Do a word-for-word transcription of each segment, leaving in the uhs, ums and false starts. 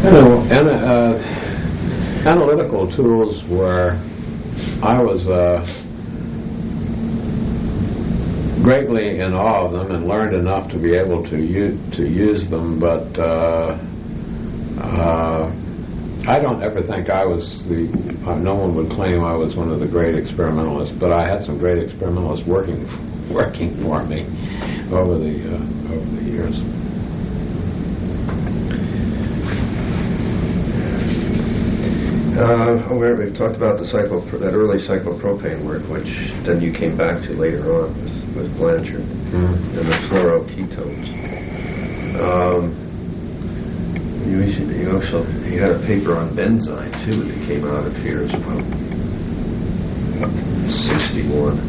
You know, and, uh, analytical tools were, I was uh, greatly in awe of them and learned enough to be able to use, to use them, but uh, uh, I don't ever think I was the, uh, no one would claim I was one of the great experimentalists, but I had some great experimentalists working working for me over the, uh, over the years. Uh, oh, we've talked about the cyclo, that early cyclopropane work, which then you came back to later on with, with Blanchard, mm-hmm. and the fluoroketones. Um, you, you also you had a paper on benzine too that came out of here as well. sixty-one.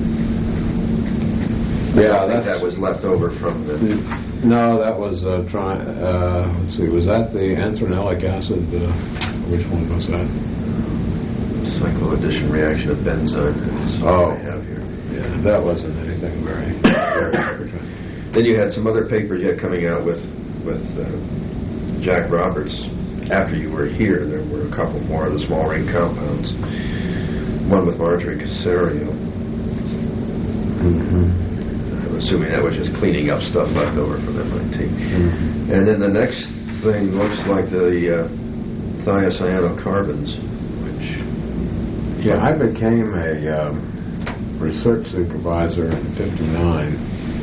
Yeah, I think that was left over from the. No, that was uh, try. Uh, let's see, was that the anthranoic acid? Uh, which one was that? Cycloaddition reaction of benzene. That's oh, I have here. Yeah, that wasn't anything very. very Then you had some other papers you had coming out with with uh, Jack Roberts. After you were here, there were a couple more of the small ring compounds. One with Marjorie Casario. Mm-hmm. I'm assuming that was just cleaning up stuff left over from M I T. Mm-hmm. And then the next thing looks like the uh, thiocyanocarbons, which... Yeah, I became a um, research supervisor in fifty-nine,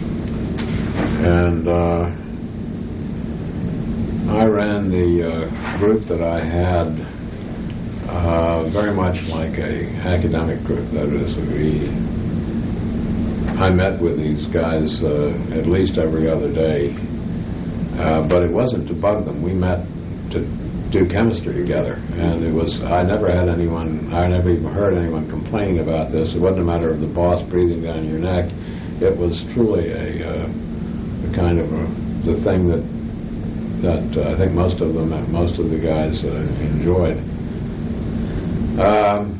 and uh, I ran the uh, group that I had uh, very much like a academic group. That is, we I met with these guys uh, at least every other day, uh, but it wasn't to bug them. We met to do chemistry together, and it was, I never had anyone, I never even heard anyone complaining about this. It wasn't a matter of the boss breathing down your neck. It was truly a, uh, a kind of a, the thing that that uh, I think most of them, most of the guys uh, enjoyed. Um,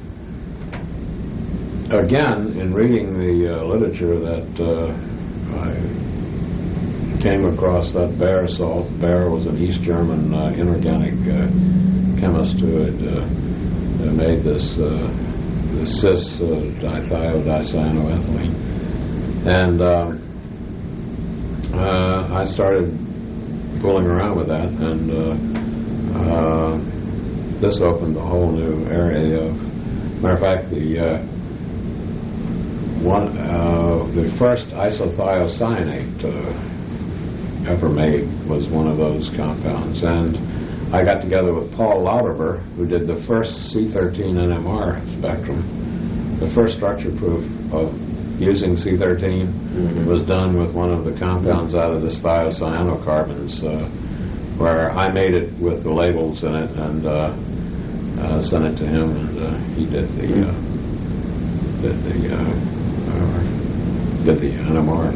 Again, in reading the uh, literature that uh, I came across that Baer salt. Baer was an East German uh, inorganic uh, chemist who had uh, made this uh, the cis uh, dithiodicyanoethylene, and um, uh, I started fooling around with that, and uh, uh, this opened a whole new area of. Matter of fact, the uh, One, uh, the first isothiocyanate uh, ever made was one of those compounds, and I got together with Paul Lauterbur, who did the first C thirteen N M R spectrum. The first structure proof of using C thirteen mm-hmm. was done with one of the compounds out of this thiocyanocarbons, uh, where I made it with the labels in it and uh, uh, sent it to him, and uh, he did the uh, did the uh, Uh, did the N M R.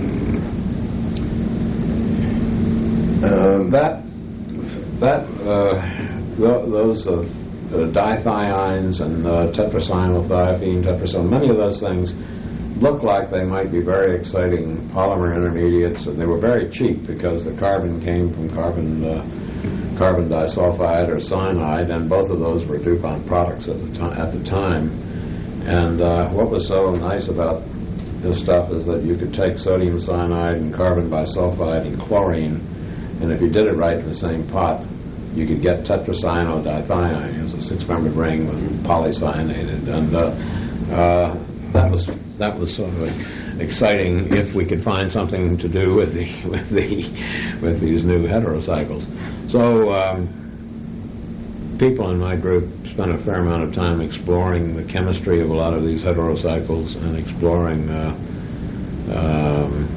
Um, that that uh, th- those uh, uh, dithiones and uh, tetracyanothiopine, tetracyl, many of those things look like they might be very exciting polymer intermediates, and they were very cheap because the carbon came from carbon uh, carbon disulfide or cyanide, and both of those were DuPont products at the time. At the time, and uh, what was so nice about this stuff is that you could take sodium cyanide and carbon bisulfide and chlorine, and if you did it right in the same pot, you could get tetracyanodithione as a six-membered ring with polycyanated, and uh, uh, that was that was sort of exciting if we could find something to do with the with the with these new heterocycles. So. Um, People in my group spent a fair amount of time exploring the chemistry of a lot of these heterocycles and exploring uh, um,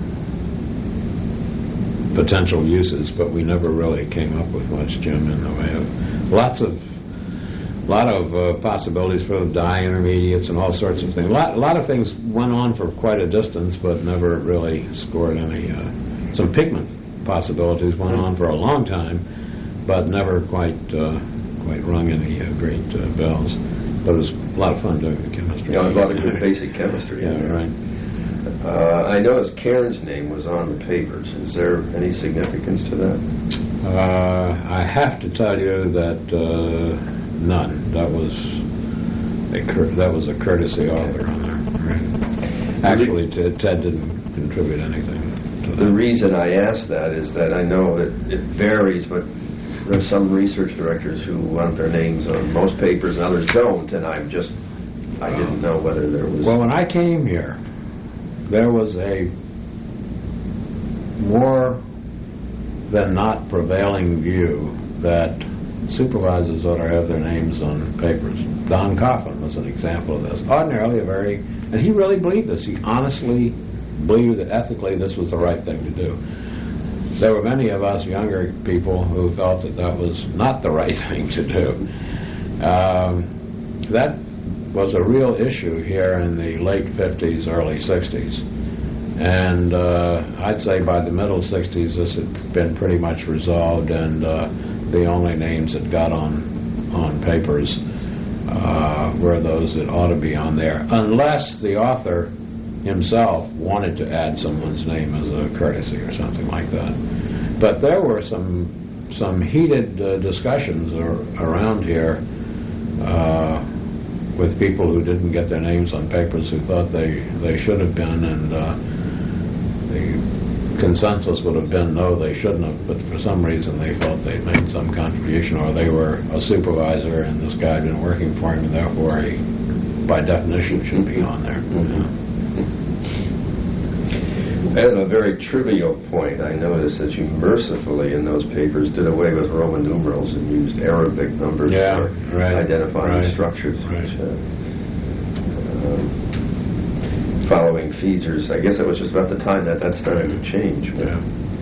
potential uses, but we never really came up with much, Jim, in the way of lots of lot of uh, possibilities for dye intermediates and all sorts of things. A lot, a lot of things went on for quite a distance, but never really scored any. Uh, some pigment possibilities went on for a long time, but never quite. Uh, quite rung any uh, great uh, bells. But it was a lot of fun doing the chemistry. Yeah, it was a lot of good basic chemistry. Yeah, right. Uh, I noticed Cairns' name was on the papers. Is there any significance to that? Uh, I have to tell you that uh, none. That was a cur- that was a courtesy author on there. Right. Actually, Ted, Ted didn't contribute anything to that. The reason I ask that is that I know that it varies, but there are some research directors who want their names on most papers and others don't, and I'm just, I didn't know whether there was... Well, when I came here, there was a more than not prevailing view that supervisors ought to have their names on papers. Don Coughlin was an example of this. Ordinarily a very, and he really believed this. He honestly believed that ethically this was the right thing to do. There were many of us younger people who felt that that was not the right thing to do. Um, that was a real issue here in the late fifties, early sixties. And uh, I'd say by the middle sixties this had been pretty much resolved, and uh, the only names that got on on papers uh, were those that ought to be on there, unless the author himself wanted to add someone's name as a courtesy or something like that. But there were some some heated uh, discussions ar- around here uh, with people who didn't get their names on papers who thought they, they should have been, and uh, the consensus would have been no, they shouldn't have, but for some reason they felt they'd made some contribution, or they were a supervisor and this guy had been working for him and therefore he, by definition, should be on there. Mm-hmm. At a very trivial point, I noticed that you mercifully in those papers did away with Roman numerals and used Arabic numbers yeah, for right, identifying right, structures. Right. Which, uh, um, following Feasers, I guess it was just about the time that that started to change. Yeah.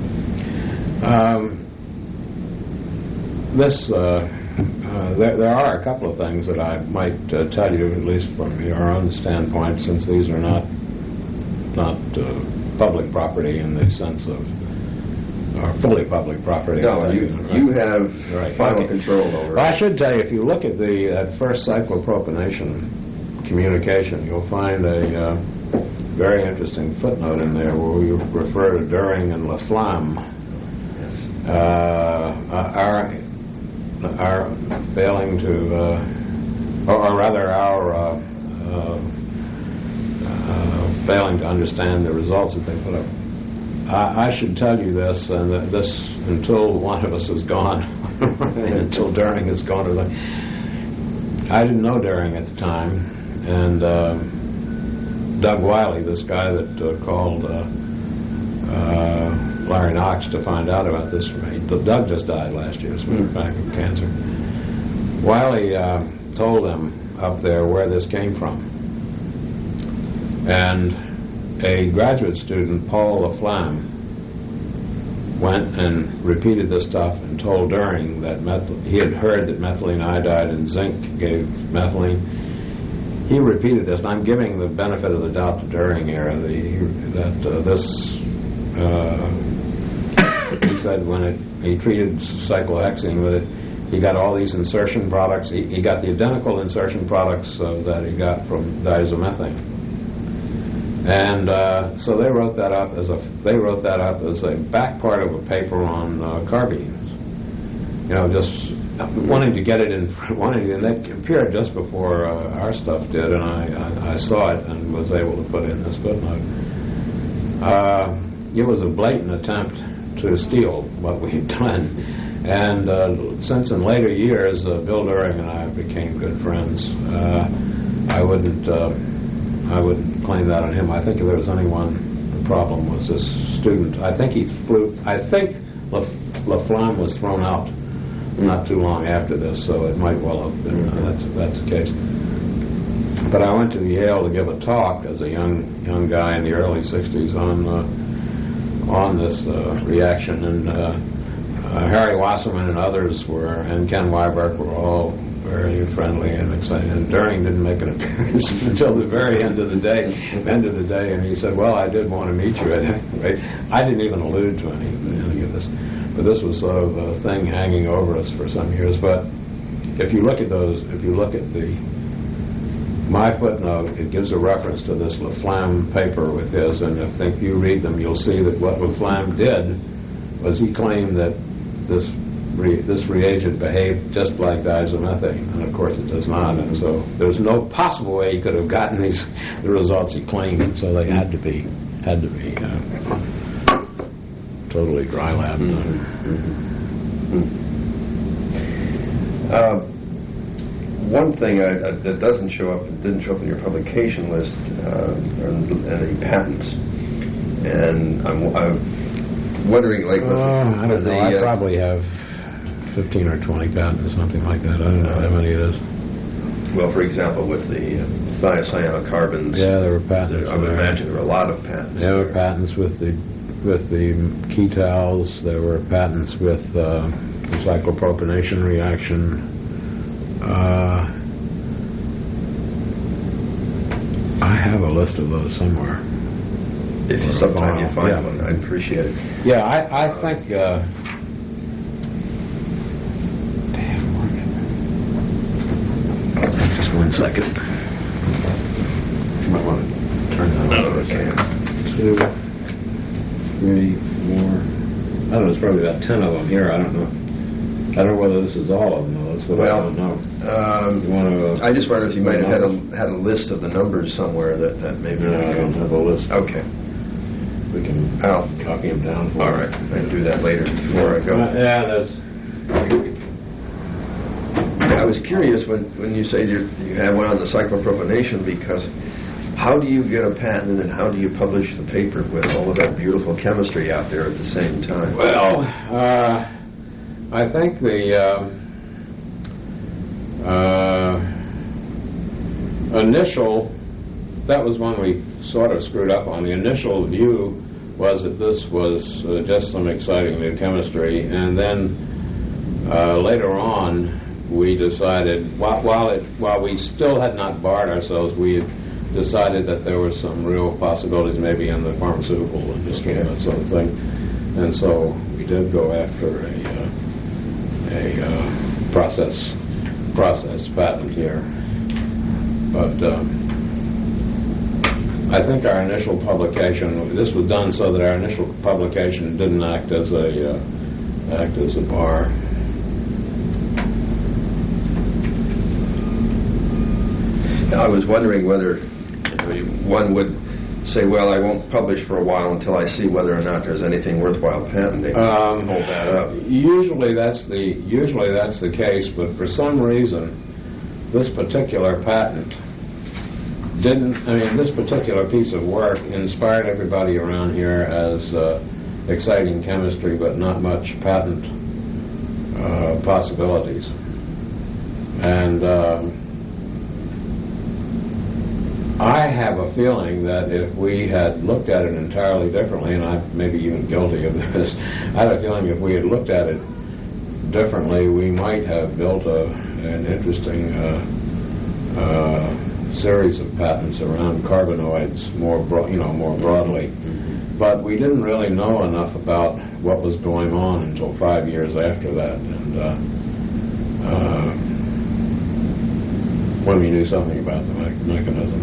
Um, this, uh, uh, there, there are a couple of things that I might uh, tell you, at least from your own standpoint, since these are not not uh, public property in the sense of, or fully public property. No, you, right? you have right. final okay. control over well, it. I should tell you, if you look at the at first cyclopropionation communication, you'll find a uh, very interesting footnote in there where we refer to Doering and Laflamme. Yes. Uh, our, our failing to, uh, or, or rather our uh, uh, uh, failing to understand the results that they put up. I, I should tell you this, and that this until one of us is gone, until Doering is gone. I didn't know Doering at the time, and uh, Doug Wiley, this guy that uh, called uh, uh, Larry Knox to find out about this from me. Doug just died last year, as a matter of fact, of cancer. Wiley uh, told them up there where this came from. And a graduate student, Paul Laflamme, went and repeated this stuff and told Doering that methyl- he had heard that methylene iodide and zinc gave methylene. He repeated this, and I'm giving the benefit of the doubt to Doering here, the, that uh, this, uh, he said when it, he treated cyclohexene with it, he got all these insertion products. He, he got the identical insertion products uh, that he got from diazomethane. And uh, so they wrote that up as a they wrote that up as a back part of a paper on uh, carbines. You know, just wanting to get it in, wanting to, and that appeared just before uh, our stuff did, and I, I I saw it and was able to put in this footnote. Uh, it was a blatant attempt to steal what we had done, and uh, since in later years, uh, Bill Doering and I became good friends. Uh, I wouldn't. Uh, I wouldn't claim that on him. I think if there was anyone, the problem was this student. I think he flew, I think Laflamme was thrown out not too long after this, so it might well have been, uh, that's, that's the case. But I went to Yale to give a talk as a young young guy in the early sixties on uh, on this uh, reaction, and uh, uh, Harry Wasserman and others were, and Ken Weiberg were all very friendly and excited. And Doering didn't make an appearance until the very end of the day. End of the day, and he said, "Well, I did want to meet you at any rate." I didn't even allude to any, any of this, but this was sort of a thing hanging over us for some years. But if you look at those, if you look at the my footnote, it gives a reference to this Laflamme paper with his, and I think if you read them, you'll see that what Laflamme did was he claimed that this re, this reagent behaved just like diazomethane, and of course it does not. And so there's no possible way he could have gotten these the results he claimed. And so they had to be had to be uh, totally dry lab. Mm-hmm. Mm-hmm. Uh, one thing I, I, that doesn't show up, didn't show up in your publication list, uh, are any patents, and I'm, I'm wondering, like, with, uh, I don't with know. the, I uh, probably have fifteen or twenty patents, something like that. I don't know how many it is. Well, for example, with the uh, thiocyanocarbons, Yeah, there were patents. I would there. imagine there were a lot of patents. There were there. patents with the with the ketals. There were patents with uh, the cyclopropanation reaction. Uh, I have a list of those somewhere. If you sometime you find Yeah. one, I'd appreciate it. Yeah, I, I think. Uh, damn, where- just one second. You might want to turn that on. Okay. Two, three, four. I don't know. There's probably about ten of them here. I don't know. I don't know whether this is all of them. Though. That's what I Well, don't know. Um, You want to? Uh, I just wonder if you might have had numbers? a, had a list of the numbers somewhere that, that maybe No, we I don't could- have a list. Okay. We can I'll, copy them down for all you. right. I can do that later before I go. Uh, yeah, that's. I was curious when, when you say you you had one on the cyclopropanation, because how do you get a patent and how do you publish the paper with all of that beautiful chemistry out there at the same time? Well, uh, I think the uh, uh, initial, that was one we sort of screwed up on. The initial view was that this was uh, just some exciting new chemistry, and then uh, later on we decided, while, while, it, while we still had not barred ourselves, we had decided that there were some real possibilities maybe in the pharmaceutical industry and that sort of thing. And so we did go after a, uh, a uh, process process patent here. But um, I think our initial publication, this was done so that our initial publication didn't act as a uh, act as a bar. I was wondering whether one would say, well, I won't publish for a while until I see whether or not there's anything worthwhile patenting. Um, Hold that up. Usually that's the usually that's the case, but for some reason, this particular patent didn't. I mean, this particular piece of work inspired everybody around here as uh, exciting chemistry, but not much patent uh, possibilities. And um, I have a feeling that if we had looked at it entirely differently, and I may be even guilty of this, I have a feeling if we had looked at it differently, we might have built a, an interesting uh, uh, series of patents around carbanoids more, bro- you know, more broadly. Mm-hmm. But we didn't really know enough about what was going on until five years after that, and uh, uh, when we knew something about the me- mechanism.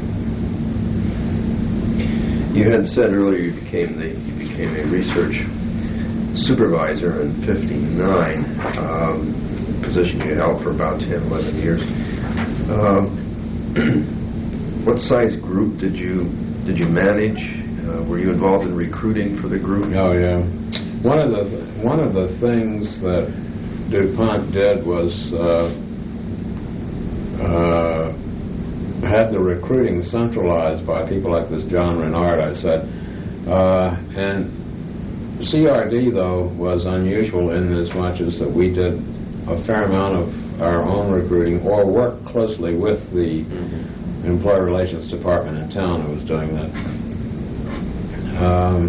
You had said earlier you became the you became a research supervisor in fifty-nine, um, position you held for about ten, eleven years. Um, what size group did you did you manage? Uh, were you involved in recruiting for the group? Oh yeah, one of the one of the things that DuPont did was uh, uh, had the recruiting centralized by people like this John Renard, I said. Uh, and C R D, though, was unusual in as much as that we did a fair amount of our own recruiting or worked closely with the mm-hmm. Employee Relations Department in town who was doing that. Um,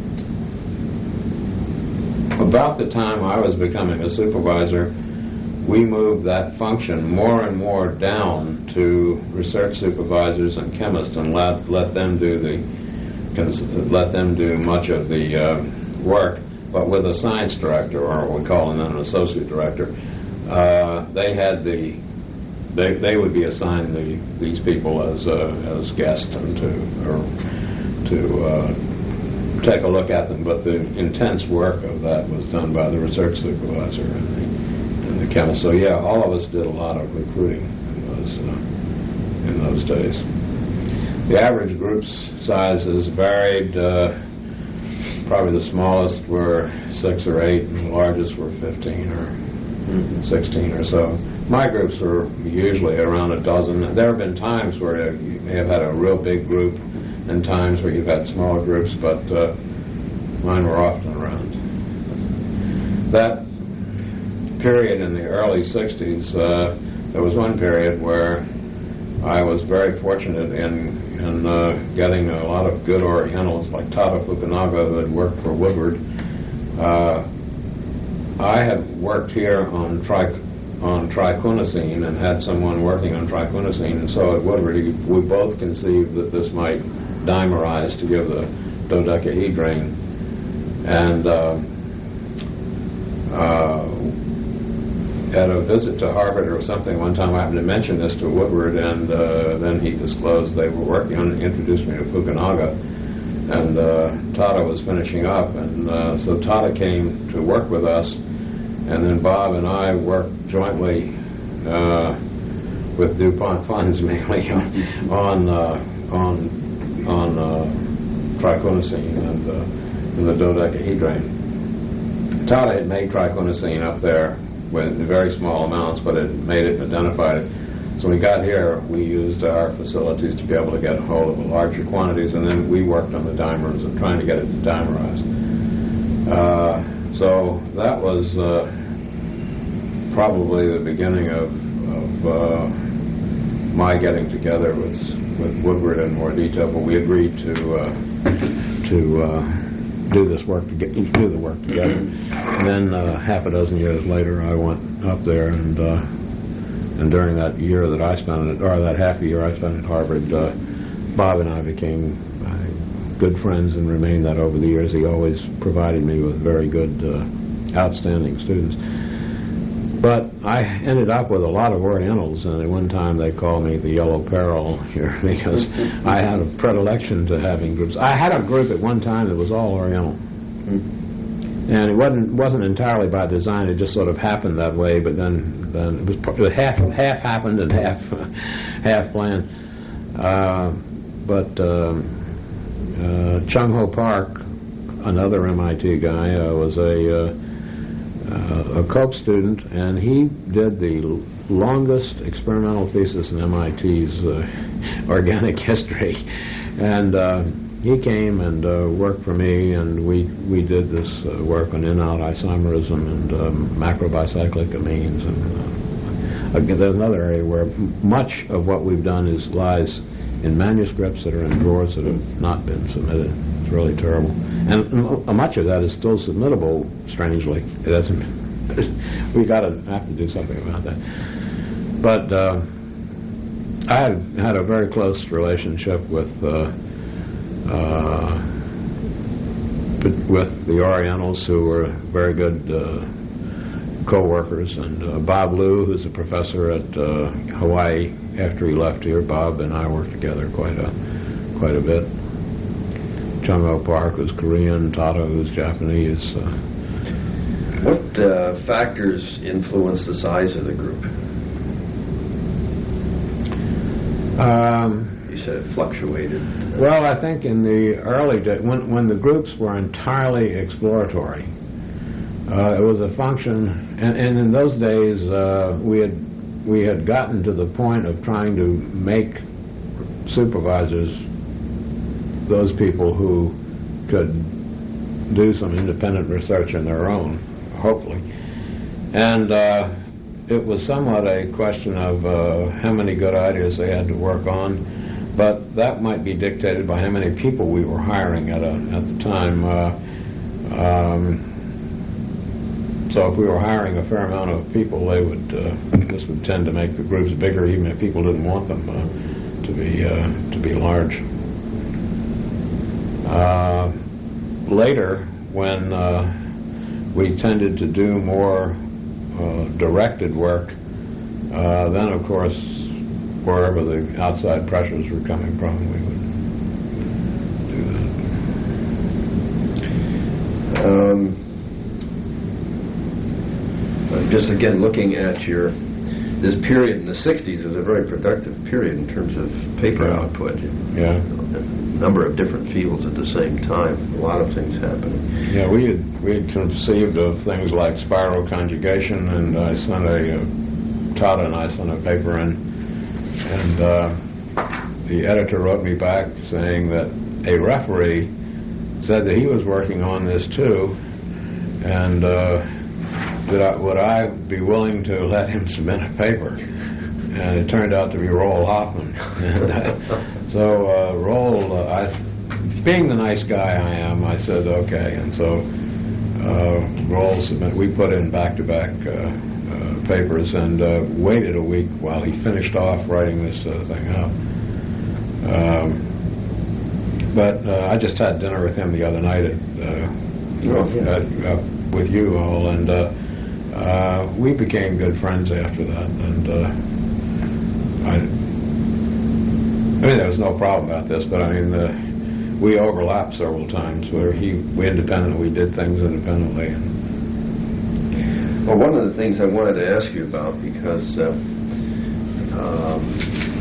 about the time I was becoming a supervisor, we moved that function more and more down to research supervisors and chemists, and let let them do the let them do much of the uh, work, but with a science director, or what we call an associate director. Uh, they had the they they would be assigned the, these people as uh, as guests and to or to uh, take a look at them, but the intense work of that was done by the research supervisor and the, and the chemist. So yeah, all of us did a lot of recruiting in those, uh, in those days. The average group sizes varied. Uh, probably the smallest were six or eight, and the largest were fifteen or sixteen or so. My groups were usually around a dozen. There have been times where you may have had a real big group and times where you've had smaller groups, but uh, mine were often around. That period in the early sixties, uh, there was one period where I was very fortunate in, in uh, getting a lot of good Orientals like Tada Fukunaga, who had worked for Woodward. Uh, I had worked here on tri on triclonisine and had someone working on triclonisine, and so at Woodward we both conceived that this might dimerize to give the dodecahedrine. And uh, uh, at a visit to Harvard or something one time, I happened to mention this to Woodward, and uh, then he disclosed they were working on it, introduced me to Fukunaga, and uh, Tada was finishing up, and uh, so Tada came to work with us, and then Bob and I worked jointly uh, with DuPont funds mainly on on uh, on, on uh, triclonisine and, uh, and the dodecahedrine. Tada had made triclonisine up there with very small amounts, but it made it and identified it. So when we got here, we used our facilities to be able to get a hold of larger quantities, and then we worked on the dimers and trying to get it to dimerize. Uh, so that was uh, probably the beginning of, of uh, my getting together with with Woodward in more detail. But we agreed to uh, to uh, do this work to get do the work together. And then uh, half a dozen years later, I went up there, and uh, and during that year that I spent at, or that half a year I spent at Harvard, uh, Bob and I became uh, good friends and remained that over the years. He always provided me with very good, uh, outstanding students. But I ended up with a lot of Orientals, and at one time they called me the Yellow Peril here because I had a predilection to having groups. I had a group at one time that was all Oriental. And it wasn't wasn't entirely by design. It just sort of happened that way. But then, then it was it half half happened and half half planned. Uh, but um, uh, Chung Ho Park, another M I T guy, uh, was a uh, uh, a Cope student, and he did the longest experimental thesis in M I T's uh, organic history, and. Uh, He came and uh, worked for me, and we we did this uh, work on in-out isomerism and um, macrobicyclic amines. And uh, again, there's another area where m much of what we've done is lies in manuscripts that are in drawers that have not been submitted. It's really terrible, and m much of that is still submittable. Strangely, it hasn't. We got to have to do something about that. But uh, I had had a very close relationship with. Uh, Uh, but with the Orientals, who were very good uh, co-workers, and uh, Bob Liu, who's a professor at uh, Hawaii after he left here. Bob and I worked together quite a quite a bit. Chung Ho Park was Korean, Tada was Japanese. Uh, what uh, factors influenced the size of the group? Um, You said it fluctuated. Well, I think in the early days, when, when the groups were entirely exploratory, uh, it was a function, and, and in those days uh, we had we had gotten to the point of trying to make supervisors those people who could do some independent research on their own, hopefully. And uh, it was somewhat a question of uh, how many good ideas they had to work on. But that might be dictated by how many people we were hiring at a, at the time. Uh, um, so if we were hiring a fair amount of people, they would uh, this would tend to make the groups bigger, even if people didn't want them uh, to be uh, to be large. Uh, later, when uh, we tended to do more uh, directed work, uh, then of course. Wherever the outside pressures were coming from, we would do that. Um, just again looking at your this period in the sixties was a very productive period in terms of paper Yeah. output. Yeah. A number of different fields at the same time. A lot of things happening. Yeah, we had we had conceived of things like spiral conjugation, and I sent a uh, Todd and I sent a paper in, and uh, the editor wrote me back saying that a referee said that he was working on this too, and uh, that I, would I be willing to let him submit a paper? And it turned out to be Roel Hoffman. And, uh, so uh, Roel, uh, I, being the nice guy I am, I said okay, and so uh, Roel submitted. We put in back-to-back uh, uh, papers and uh, waited a week while he finished off writing this uh, thing up. Um, but uh, I just had dinner with him the other night at, uh, Oh, with, yeah. uh, uh, with you all, and uh, uh, we became good friends after that. And uh, I, I mean, there was no problem about this, but I mean, uh, we overlapped several times where he, we independently, we did things independently. And Well, one of the things I wanted to ask you about, because uh, um,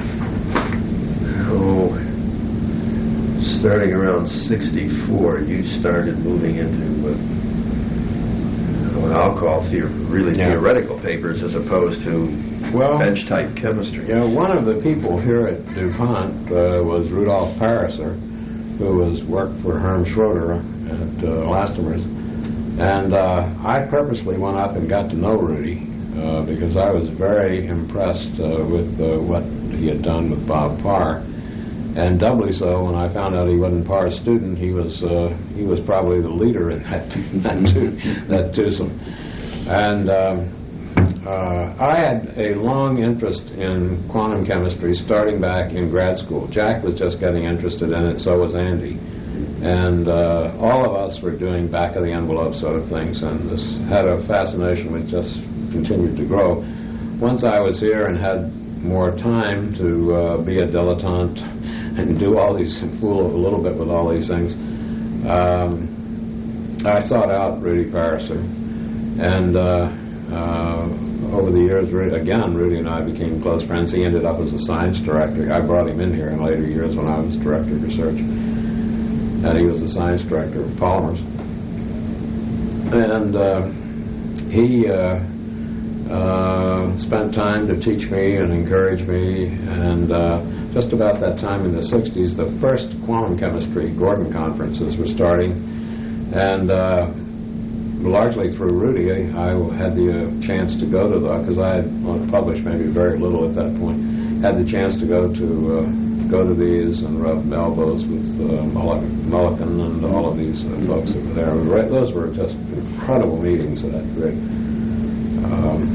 oh, starting around sixty-four, you started moving into uh, what I'll call theor- really Yeah. theoretical papers as opposed to well, bench-type chemistry. you know, one of the people here at DuPont uh, was Rudolf Pariser, who was worked for Herm Schroeder at uh, Elastomers. And uh, I purposely went up and got to know Rudy uh, because I was very impressed uh, with uh, what he had done with Bob Parr. And doubly so when I found out he wasn't Parr's student. He was uh, he was probably the leader in that that, two, that twosome. And um, uh, I had a long interest in quantum chemistry starting back in grad school. Jack was just getting interested in it, so was Andy. And uh, all of us were doing back-of-the-envelope sort of things, and this had a fascination which just continued to grow. Once I was here and had more time to uh, be a dilettante and do all these, fool a little bit with all these things, um, I sought out Rudy Pariser. And uh, uh, over the years, Rudy, again, Rudy and I became close friends. He ended up as a science director. I brought him in here in later years when I was director of research. And he was the science director of polymers. And uh, he uh, uh, spent time to teach me and encourage me. And uh, just about that time in the sixties, the first quantum chemistry Gordon conferences were starting. And uh, largely through Rudy, I, I had the uh, chance to go to the, because I had well, published maybe very little at that point, had the chance to go to uh, go to these and rub elbows with uh, Mulliken and all of these uh, folks that were there. Right, those were just incredible meetings at that great. Um,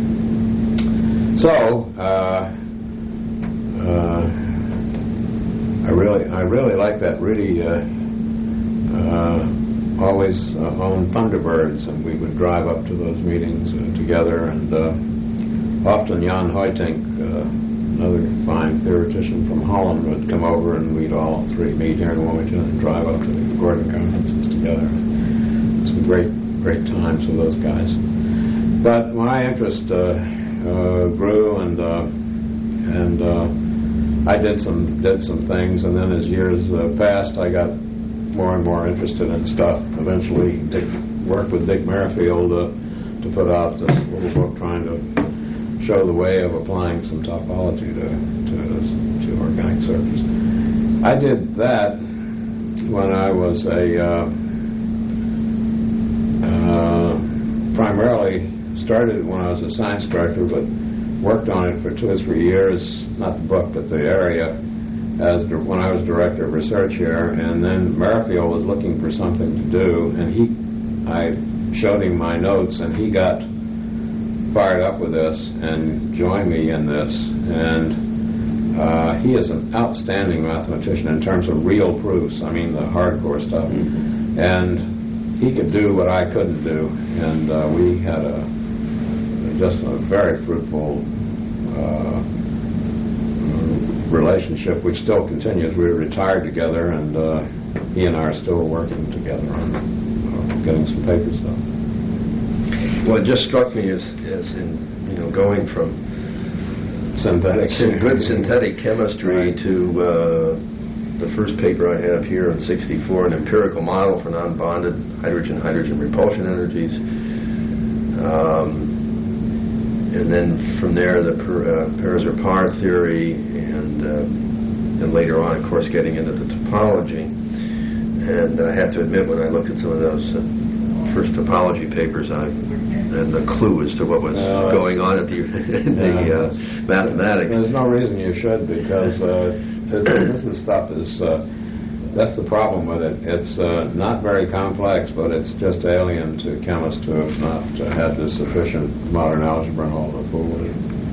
so uh, uh, I really, I really like that Rudy uh, uh, always uh, owned Thunderbirds, and we would drive up to those meetings uh, together, and uh, often Jan Huytink, uh, another fine theoretician from Holland, would come over, and we'd all three meet here in Wilmington and drive up to the Gordon conferences together. Some great, great times with those guys. But my interest uh, uh, grew, and uh, and uh, I did some did some things, and then as years uh, passed, I got more and more interested in stuff. Eventually, Dick worked with Dick Merrifield uh, to put out this little book trying to show the way of applying some topology to, to, to organic surface. I did that when I was a uh, uh, primarily started when I was a science director, but worked on it for two or three years, not the book, but the area, as di- when I was director of research here. And then Merrifield was looking for something to do, and he, I showed him my notes, and he got fired up with this and joined me in this. And uh, he is an outstanding mathematician in terms of real proofs, I mean the hardcore stuff. Mm-hmm. And he could do what I couldn't do, and uh, we had a just a very fruitful uh, relationship, which still continues. We were retired together, and uh, he and I are still working together on uh, getting some papers done. Well, it just struck me as, as in, you know, going from Synthetic. syn- good synthetic chemistry Right. to uh, the first paper I have here in sixty-four, an empirical model for non-bonded hydrogen-hydrogen repulsion energies. Um, and then from there, the per, uh, Pereser-Parr theory, and uh, and later on, of course, getting into the topology. And I have to admit, when I looked at some of those uh, first topology papers, I had no clue as to what was No, going on at the, in the Yeah, uh, mathematics. There's no reason you should, because uh, this, this is stuff is, uh, that's the problem with it. It's uh, not very complex, but it's just alien to chemists who have not uh, had the sufficient modern algebra and all to fool with it.